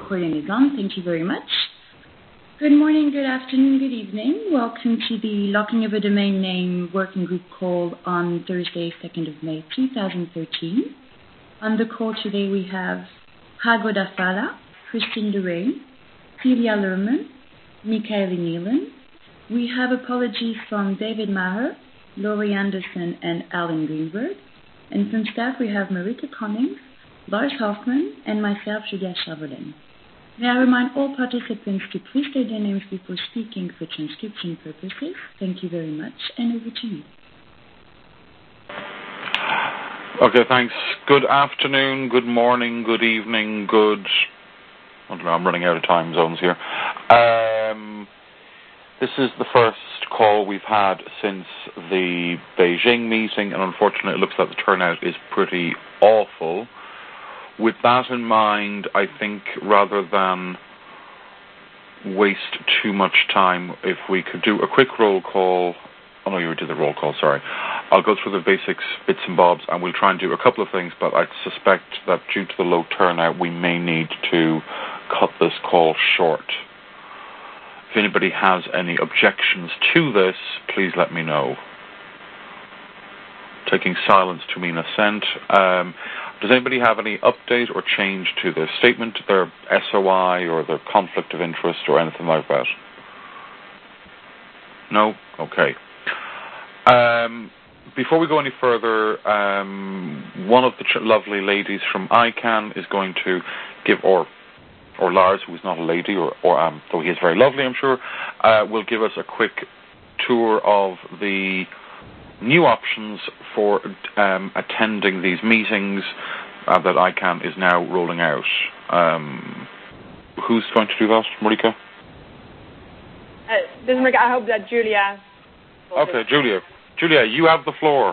recording is on. Thank you very much. Good morning, good afternoon, good evening. Welcome to the Locking of a Domain Name Working Group call on Thursday, 2nd of May, 2013. On the call today we have Hago Dafala, Christine Lorraine, Celia Lerman, Michael Nealon. We have apologies from David Maher, Laurie Anderson, and Alan Greenberg. And from staff we have Marika Cummings, Lars Hoffman, and myself, Julia Chauvelin. May I remind all participants to please state their names before speaking for transcription purposes. Thank you very much, and over to you. Okay, thanks. Good afternoon, good morning, good evening, I don't know, I'm running out of time zones here. This is the first call we've had since the Beijing meeting, and unfortunately it looks like the turnout is pretty awful. With that in mind, I think rather than waste too much time, if we could do a quick roll call. Oh no, you did the roll call, sorry. I'll go through the basics, bits and bobs, and we'll try and do a couple of things, but I suspect that due to the low turnout, we may need to cut this call short. If anybody has any objections to this, please let me know. Taking silence to mean assent. Does anybody have any update or change to their statement, their SOI, or their conflict of interest, or anything like that? No? Okay. Before we go any further, one of the lovely ladies from ICANN is going to give, or Lars, who is not a lady, or though he is very lovely, I'm sure, will give us a quick tour of the new options for attending these meetings that ICANN is now rolling out. Who's going to do that, Marika? This is Marika. I hope that Julia... Okay, Julia. Julia, you have the floor.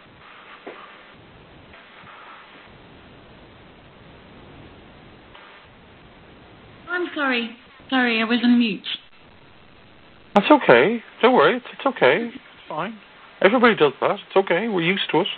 I'm sorry. Sorry, I was on mute. That's okay. Don't worry. It's okay. It's fine. Everybody does that. It's okay. We're used to it.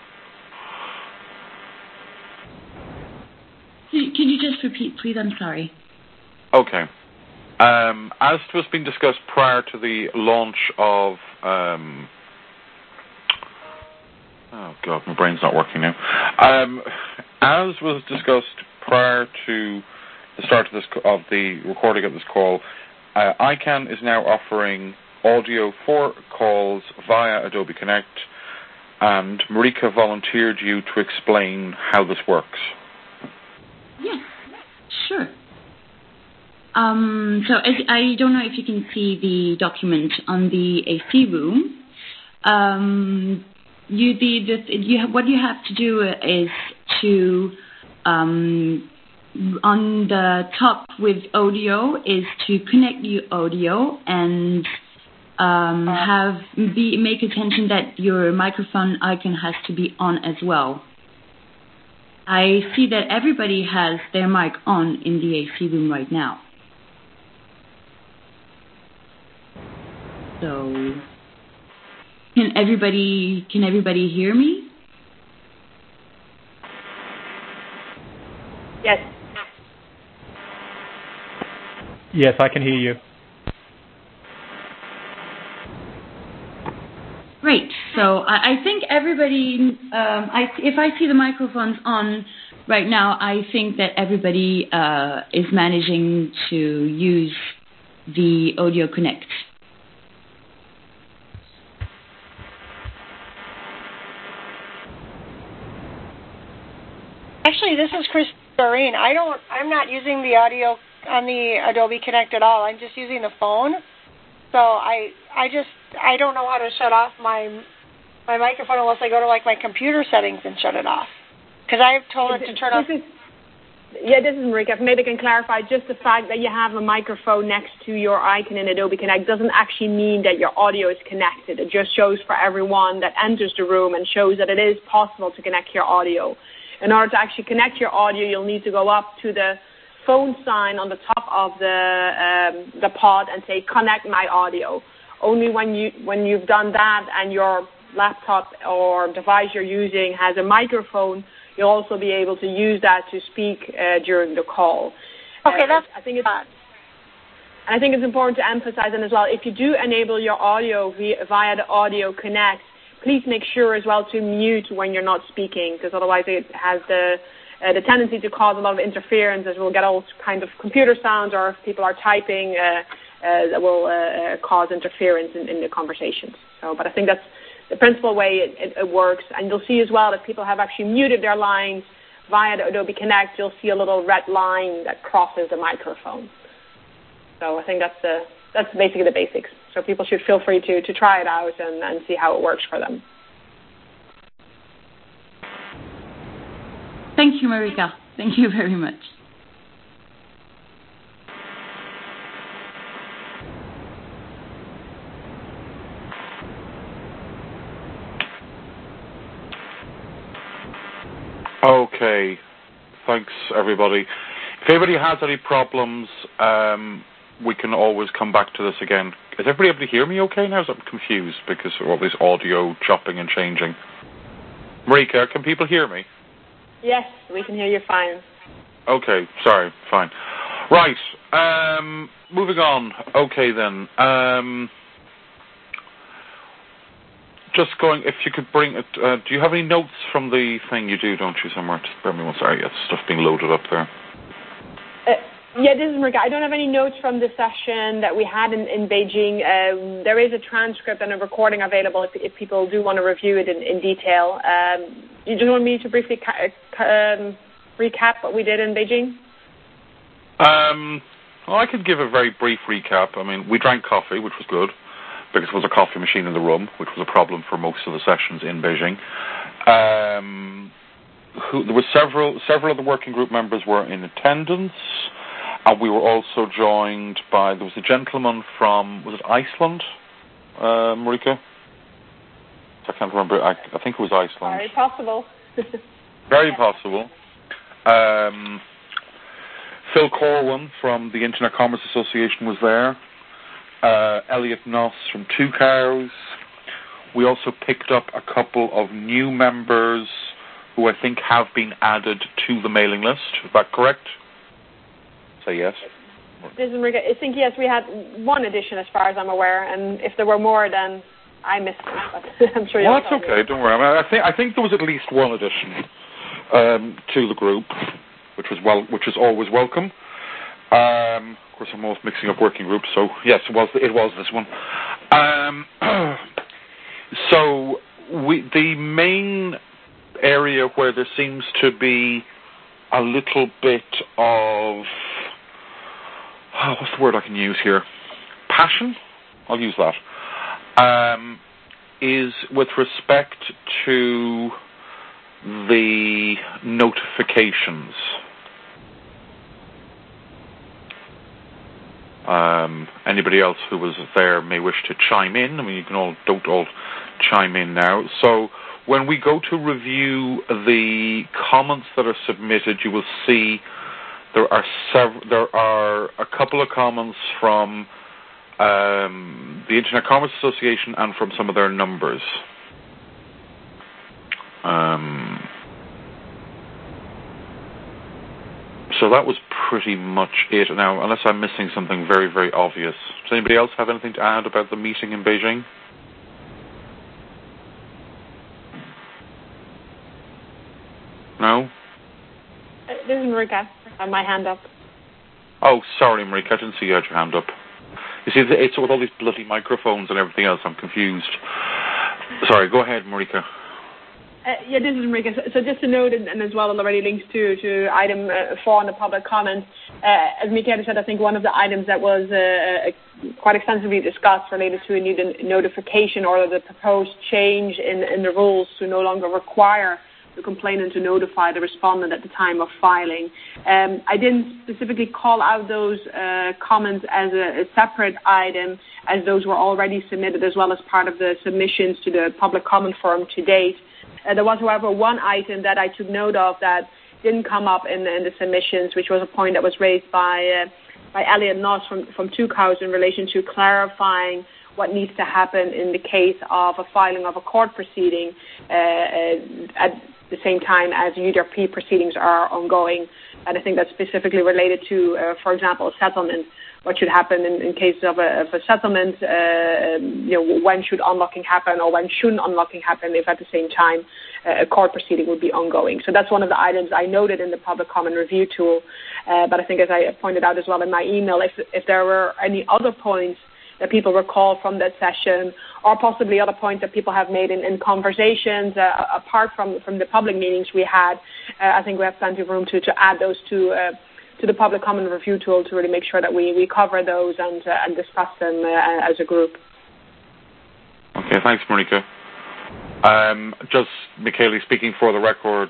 Can you just repeat, please? I'm sorry. Okay. As was being discussed prior to the launch of... oh, God, my brain's not working now. As was discussed prior to the start of the recording of this call, ICANN is now offering audio for calls via Adobe Connect, and Marika volunteered you to explain how this works. Yes, sure. So I don't know if you can see the document on the AC room. What you have to do is to on the top with audio is to connect the audio and make attention that your microphone icon has to be on as well. I see that everybody has their mic on in the AC room right now. So can everybody hear me? Yes. Yes, I can hear you. Great. So I think everybody, if I see the microphones on right now, I think that everybody is managing to use the Audio Connect. Actually, this is Chris Doreen. I'm not using the audio on the Adobe Connect at all. I'm just using the phone. So I don't know how to shut off my microphone unless I go to my computer settings and shut it off. Because I've told it to turn off. This is Marika. Maybe I can clarify just the fact that you have a microphone next to your icon in Adobe Connect doesn't actually mean that your audio is connected. It just shows for everyone that enters the room and shows that it is possible to connect your audio. In order to actually connect your audio, you'll need to go up to the phone sign on the top of the pod and say connect my audio. Only when you've done that and your laptop or device you're using has a microphone, you'll also be able to use that to speak during the call. Okay, that's I think it's important to emphasize, and as well, if you do enable your audio via the Audio Connect, please make sure as well to mute when you're not speaking, because otherwise it has the tendency to cause a lot of interference, as we'll get all kinds of computer sounds, or if people are typing, that will cause interference in the conversations. But I think that's the principal way it works. And you'll see as well that people have actually muted their lines via the Adobe Connect. You'll see a little red line that crosses the microphone. So I think that's basically the basics. So people should feel free to try it out and see how it works for them. Thank you, Marika. Thank you very much. Okay. Thanks, everybody. If anybody has any problems, we can always come back to this again. Is everybody able to hear me okay now? I'm confused because of all this audio chopping and changing. Marika, can people hear me? Yes, we can hear you fine. Okay, sorry, fine. Right, moving on. Okay then. Just going, if you could bring it, do you have any notes from the thing? You do, don't you, somewhere? Just bear me one second. Yes, stuff being loaded up there. Yeah, this is Marika. I don't have any notes from the session that we had in Beijing. There is a transcript and a recording available if people do want to review it in detail. You just want me to briefly recap what we did in Beijing? Well, I could give a very brief recap. I mean, we drank coffee, which was good, because there was a coffee machine in the room, which was a problem for most of the sessions in Beijing. There were several of the working group members were in attendance. And we were also joined by, there was a gentleman from, was it Iceland, Marika? I can't remember. I think it was Iceland. Very possible. Very possible. Phil Corwin from the Internet Commerce Association was there. Elliot Noss from Two Cows. We also picked up a couple of new members who I think have been added to the mailing list. Is that correct? Say yes. This is Marika. I think, yes, we had one addition as far as I'm aware, and if there were more, then I missed it, but I'm sure you'll Well, that's okay, don't worry. I mean, I think there was at least one addition to the group, which is always welcome. Of course, I'm always mixing up working groups, so yes, it was this one. So the main area where there seems to be a little bit of what's the word I can use here? Passion? I'll use that. Is with respect to the notifications. Anybody else who was there may wish to chime in. I mean, you can don't all chime in now. So when we go to review the comments that are submitted, you will see there are a couple of comments from the Internet Commerce Association and from some of their numbers. So that was pretty much it. Now, unless I'm missing something very, very obvious. Does anybody else have anything to add about the meeting in Beijing? No? This is Marika. I have my hand up. Oh, sorry, Marika. I didn't see you had your hand up. You see, it's with all these bloody microphones and everything else. I'm confused. Sorry, go ahead, Marika. Yeah, this is Marika. So just to note, and as well, it already links to item 4 on the public comment. As Michaela said, I think one of the items that was quite extensively discussed related to a new notification or the proposed change in the rules to no longer require the complainant to notify the respondent at the time of filing. I didn't specifically call out those comments as a separate item, as those were already submitted as well as part of the submissions to the public comment forum to date. There was, however, one item that I took note of that didn't come up in the submissions, which was a point that was raised by Elliot Noss from Two Cows in relation to clarifying what needs to happen in the case of a filing of a court proceeding at the same time as UDRP proceedings are ongoing. And I think that's specifically related to, for example, a settlement. What should happen in case of a settlement? When should unlocking happen, or when shouldn't unlocking happen? If at the same time a court proceeding would be ongoing. So that's one of the items I noted in the public comment review tool. But I think, as I pointed out as well in my email, if there were any other points that people recall from that session, or possibly other points that people have made in conversations apart from the public meetings we had, I think we have plenty of room to add those to the public comment review tool to really make sure that we cover those and discuss them as a group. Okay, thanks, Marika. Just, Michele, speaking for the record,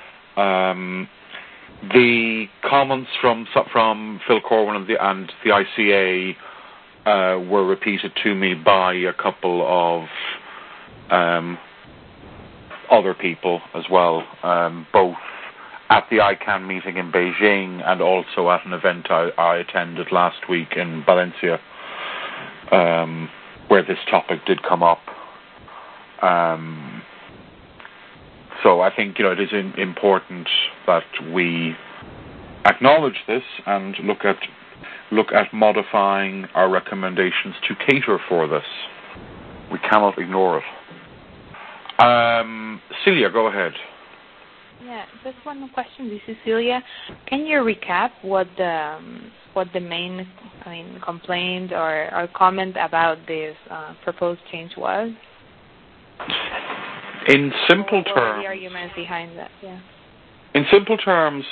the comments from Phil Corwin and the ICA were repeated to me by a couple of other people as well, both at the ICANN meeting in Beijing and also at an event I attended last week in Valencia, where this topic did come up. So I think it is important that we acknowledge this and look at modifying our recommendations to cater for this. We cannot ignore it. Celia, go ahead. Yeah, just one question. This is Celia. Can you recap what the main complaint or comment about this proposed change was? In simple terms, what are the arguments behind that? Yeah. In simple terms,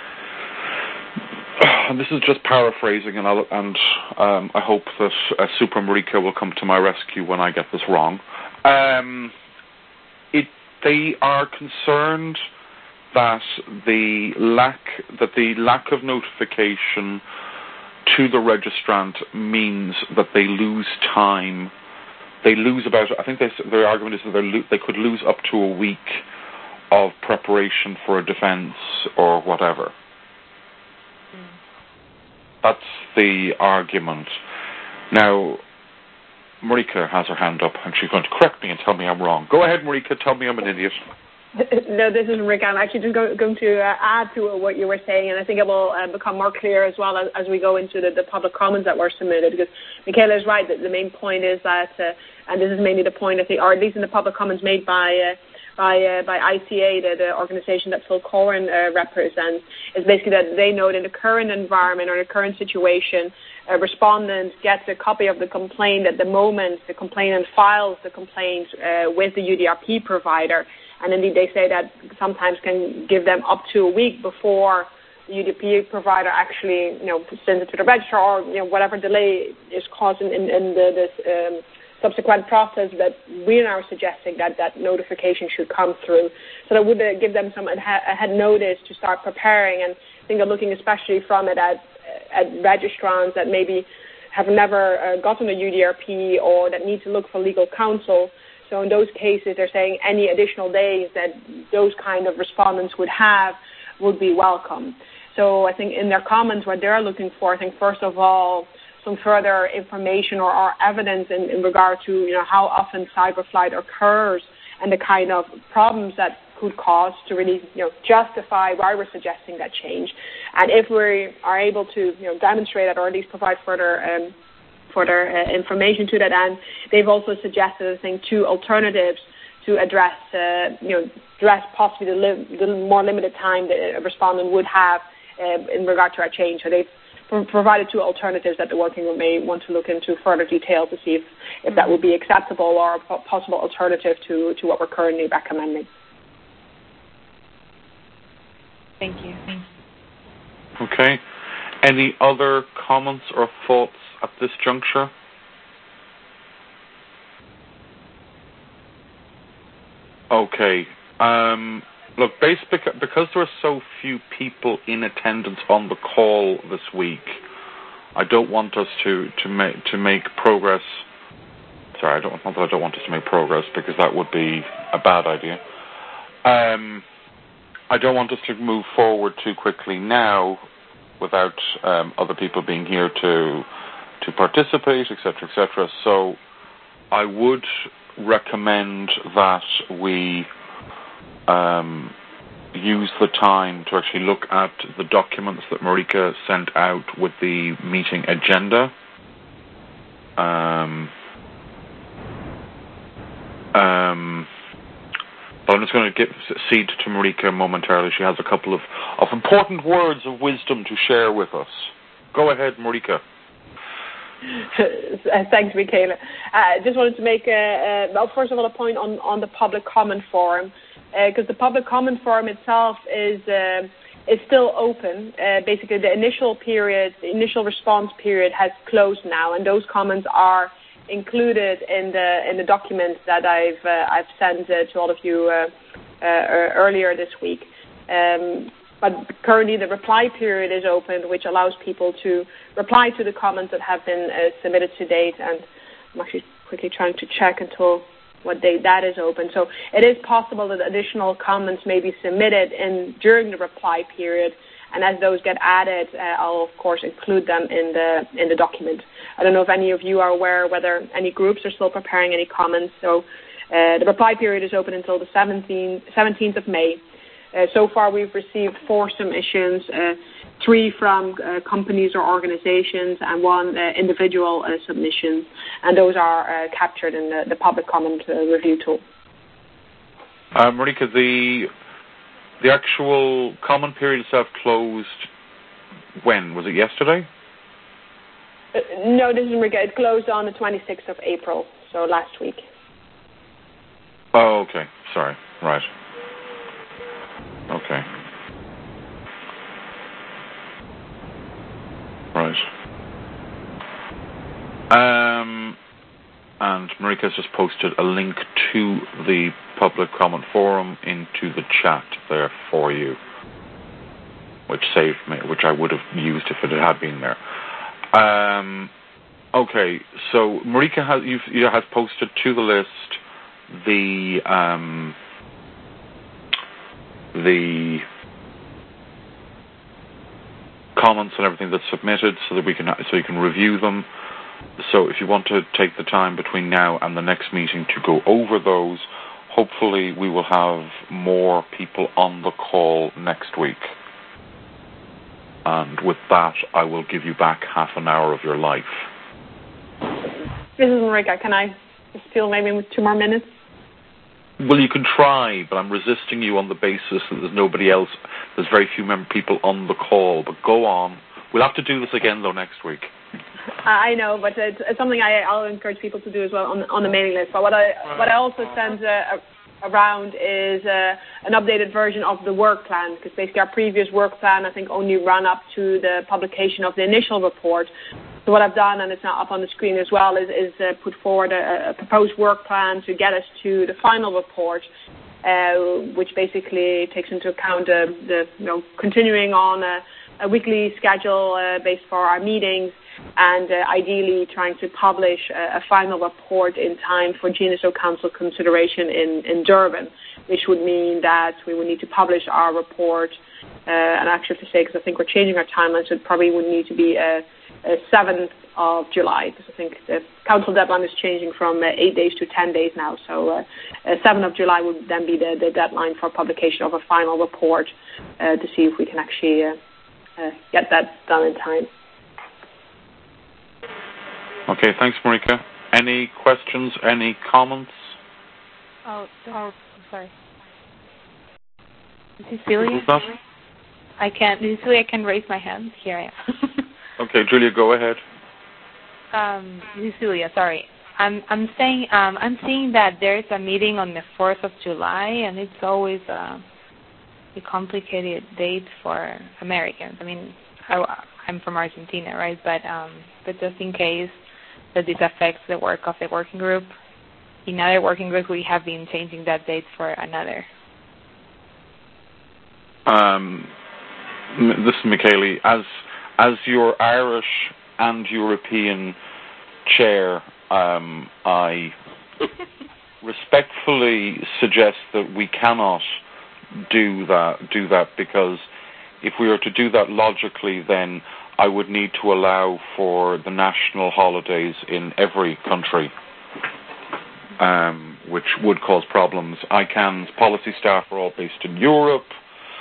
and this is just paraphrasing, and I hope that Super Marika will come to my rescue when I get this wrong. They are concerned that the lack of notification to the registrant means that they lose time. They lose about, I think their argument is that they could lose up to a week of preparation for a defense or whatever. That's the argument. Now, Marika has her hand up, and she's going to correct me and tell me I'm wrong. Go ahead, Marika, tell me I'm an idiot. No, this is Marika. I'm actually just going to add to what you were saying, and I think it will become more clear as well as we go into the public comments that were submitted, because Michele is right that the main point is that, and this is mainly the point, I think, or at least in the public comments made by ICA, the organization that Phil Corwin represents, is basically that they note in the current environment or the current situation, a respondent gets a copy of the complaint at the moment the complainant files the complaint with the UDRP provider. And indeed, they say that sometimes can give them up to a week before the UDP provider actually, sends it to the registrar, or whatever delay is caused in this subsequent process. That we're now suggesting that notification should come through, so that would give them some ahead notice to start preparing. And I think they're looking especially from it at registrants that maybe have never gotten a UDRP or that need to look for legal counsel. So in those cases, they're saying any additional days that those kind of respondents would have would be welcome. So I think in their comments, what they're looking for, I think first of all, some further information or evidence in regard to how often cyberflight occurs and the kind of problems that could cause to really justify why we're suggesting that change. And if we are able to demonstrate that, or at least provide further information to that end, they've also suggested, I think, 2 alternatives to address possibly the more limited time that a respondent would have in regard to our change. So they've provided 2 alternatives that the working group may want to look into further detail to see if that would be acceptable or a possible alternative to what we're currently recommending. Thank you. Okay. Any other comments or thoughts at this juncture? Okay. Look, because there are so few people in attendance on the call this week, I don't want us to make progress. Sorry, I don't want us to make progress, because that would be a bad idea. I don't want us to move forward too quickly now without other people being here to participate, etc., etc. So I would recommend that we use the time to actually look at the documents that Marika sent out with the meeting agenda. But I'm just going to cede to Marika momentarily. She has a couple of important words of wisdom to share with us. Go ahead, Marika. Thanks, Michaela. I just wanted to make, first of all, a point on the public comment forum, because the public comment forum itself is still open. Basically, the initial response period has closed now, and those comments are included in the document that I've sent to all of you earlier this week. But currently the reply period is open, which allows people to reply to the comments that have been submitted to date. And I'm actually quickly trying to check until what date that is open. So it is possible that additional comments may be submitted during the reply period. And as those get added, I'll of course include them in the document. I don't know if any of you are aware whether any groups are still preparing any comments. So the reply period is open until the 17th of May. So far, we've received 4 submissions, 3 from companies or organizations, and 1 individual submission. And those are captured in the public comment review tool. Marika, the actual comment period itself closed when? Was it yesterday? No, this is Marika. It closed on the 26th of April, so last week. Oh, okay. Sorry. Right. Okay. Right. And Marika's just posted a link to the public comment forum into the chat there for you, which saved me, which I would have used if it had been there. Okay, so Marika has posted to the list the comments and everything that's submitted, so that you can review them. So if you want to take the time between now and the next meeting to go over those, hopefully we will have more people on the call next week. And with that, I will give you back half an hour of your life. This is Marika. Can I just fill maybe with 2 more minutes? Well, you can try, but I'm resisting you on the basis that there's nobody else. There's very few people on the call, but go on. We'll have to do this again, though, next week. I know, but it's something I'll encourage people to do as well on the mailing list. But what I also send around is an updated version of the work plan, because basically our previous work plan, I think, only ran up to the publication of the initial report. So what I've done, and it's now up on the screen as well, is put forward a proposed work plan to get us to the final report, which basically takes into account the continuing on a weekly schedule based for our meetings, and ideally trying to publish a final report in time for GNSO Council consideration in Durban, which would mean that we would need to publish our report, and actually to say, because I think we're changing our timeline, so it probably would need to be 7th of July, because I think the council deadline is changing from 8 days to 10 days now. So 7th of July would then be the deadline for publication of a final report to see if we can actually get that done in time. Okay, thanks, Marika. Any questions, any comments? Oh, sorry. This is Celia. Who's that? This is Celia. I can raise my hand. Here I am. Okay, Julia, go ahead. This is Celia. Sorry. I'm seeing that there's a meeting on the 4th of July, and it's always a complicated date for Americans. I mean, I'm from Argentina, right? But just in case that this affects the work of the working group, in other working groups we have been changing that date for another. This is Michaeli. As your Irish and European chair, I respectfully suggest that we cannot do that, because if we were to do that logically, then I would need to allow for the national holidays in every country, which would cause problems. ICANN's policy staff are all based in Europe.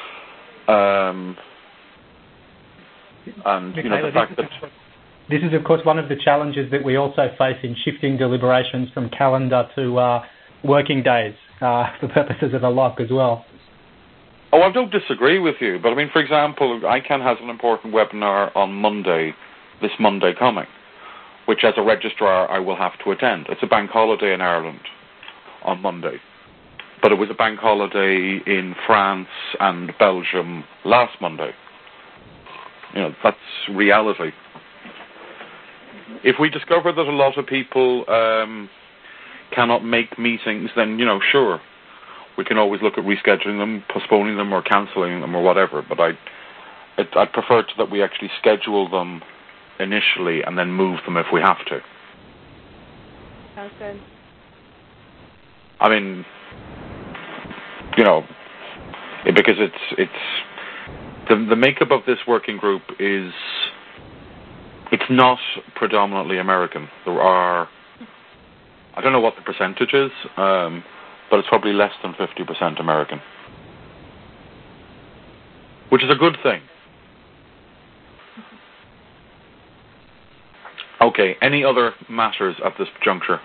And the fact that this is, of course, one of the challenges that we also face in shifting deliberations from calendar to working days for purposes of a lock as well. Oh, I don't disagree with you, but I mean, for example, ICANN has an important webinar on Monday, this Monday coming, which as a registrar I will have to attend. It's a bank holiday in Ireland on Monday, but it was a bank holiday in France and Belgium last Monday. That's reality. If we discover that a lot of people cannot make meetings, then, sure, we can always look at rescheduling them, postponing them, or cancelling them, or whatever. But I'd prefer that we actually schedule them initially and then move them if we have to. Sounds good. I mean, because it's the makeup of this working group is, it's not predominantly American. There are, I don't know what the percentage is, but it's probably less than 50% American, which is a good thing. Okay, any other matters at this juncture?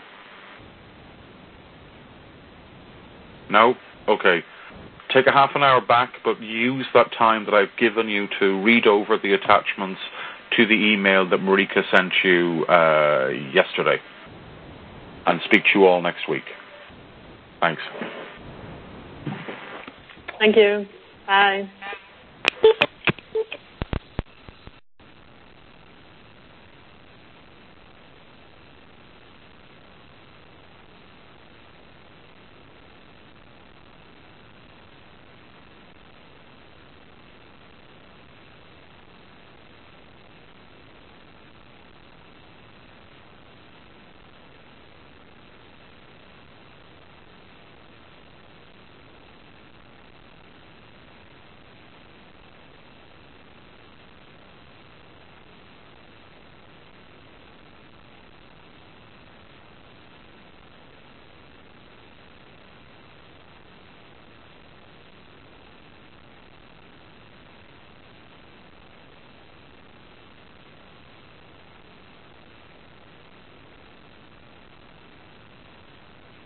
No? Okay. Take a half an hour back, but use that time that I've given you to read over the attachments to the email that Marika sent you yesterday. And speak to you all next week. Thanks. Thank you. Bye.